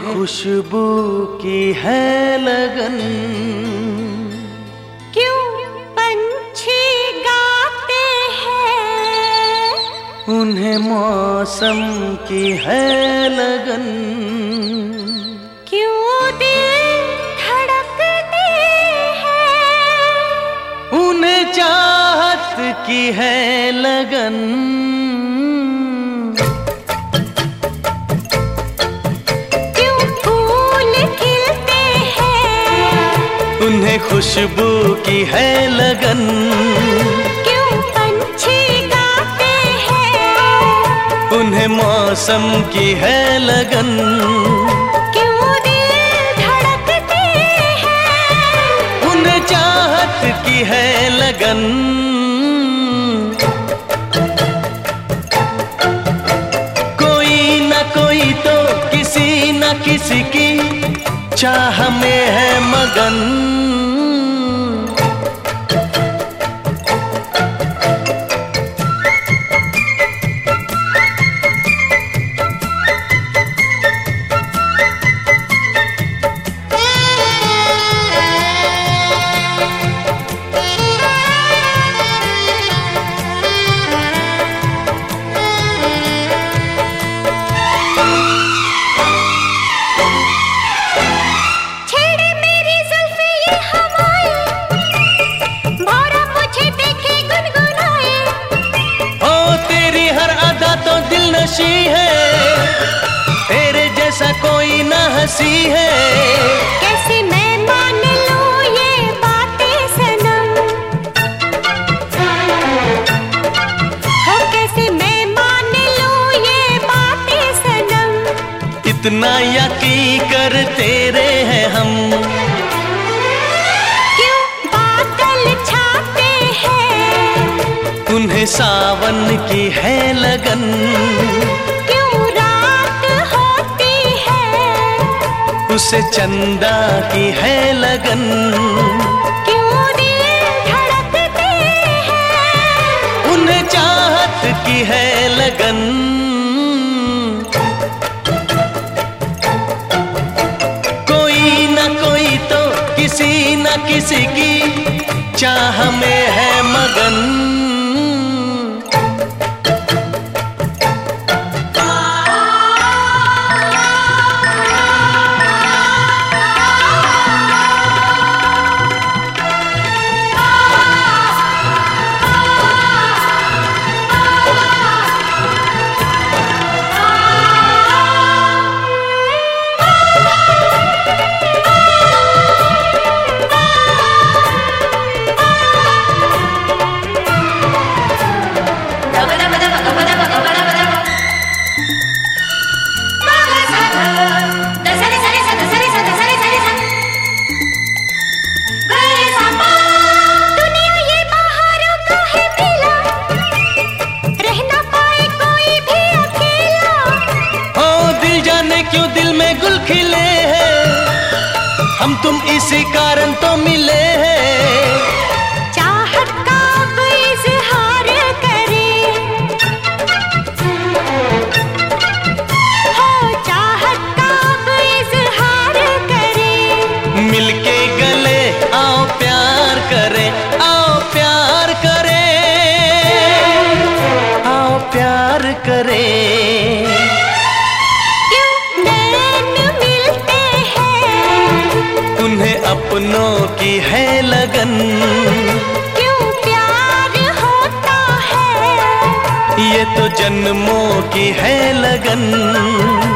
खुशबू की है लगन। क्यों पंछी गाते हैं, उन्हें मौसम की है लगन। क्यों दिल धड़कते हैं, उन्हें चाहत की है लगन। उन्हें खुशबू की है लगन। क्यों पंछी गाते हैं, उन्हें मौसम की है लगन। क्यों दिल धड़कते हैं, उन्हें चाहत की है लगन। कोई न कोई तो किसी न किसी की चाह में है मगन। है तेरे जैसा कोई ना हंसी है। कैसे मैं मान लूं ये बातें सनम, हो कैसे मैं मान लूं ये बातें सनम। इतना यकीन कर तेरे हैं हम। क्यों बादल छाते हैं, उन्हें सावन की है लगन। उसे चंदा की है लगन। क्यों दिल धड़कते हैं, उन्हें चाहत की है लगन। कोई न कोई तो किसी न किसी की चाह में है मगन। क्यों दिल में गुल खिले हैं, हम तुम इसी कारण तो मिले हैं। चाहत का अब इज़हार करें, हो चाहत का अब इज़हार करें। मिलके गले आओ प्यार करें, आओ प्यार करें, आओ प्यार करें। अपनों की है लगन। क्यों प्यार होता है, ये तो जन्मों की है लगन।